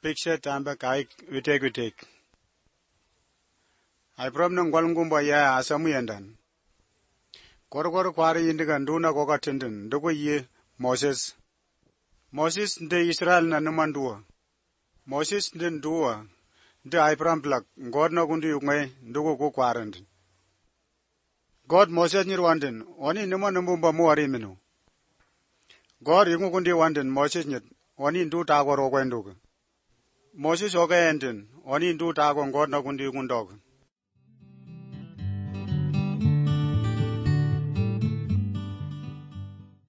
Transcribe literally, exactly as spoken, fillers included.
picture tamba kai witek witek. I prom nang gwalngumba ya asamu yandan. Korokoro kwari indiga nduna koka tenden ndugu ye Moses. Moses nde Israel na numandua. Moses nde ndua nde Abraham plak God na gundi yungay ndugu ku kwarand. God Moses nyirwanden oni numa numbumba muari minu. God yungu gundi wanden Moses nyit oni ndu tago rogwe ndugu. Moses oga enden oni ndu tago God na gundi yungundog.